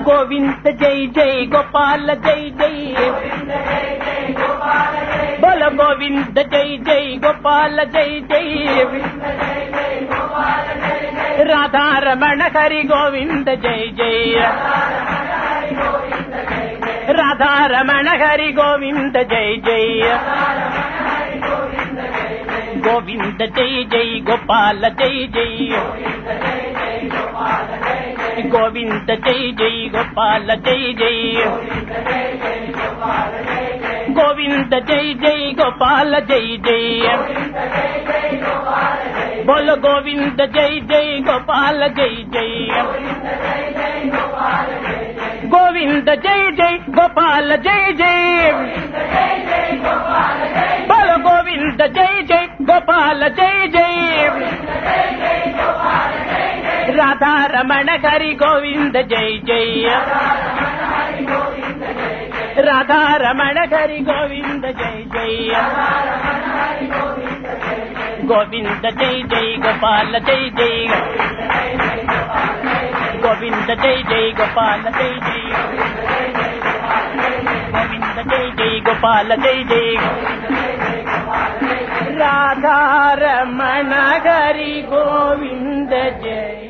गोविंद जय जय गोपाल जय जय बोलो गोविंद जय जय गोपाल जय जय राधा रमण हरि गोविंद जय जय राधा रमण हरि गोविंद जय जय गोविंद जय जय गोपाल जय जय गोविंद जय जय गोपाल जय जय गोविंद जय जय गोपाल जय जय बोलो गोविंद जय जय गोपाल जय जय गोविंद जय जय गोपाल जय जय बोलो गोविंद जय जय गोपाल जय जय राधा रमण हरि गोविंद जय जय राधा रमण हरि गोविंद जय जय गोविंद जय जय गोपाल जय जय गोविंद जय जय गोपाल जय जय गोविंद जय जय गोपाल जय जय राधा रमण हरि गोविंद जय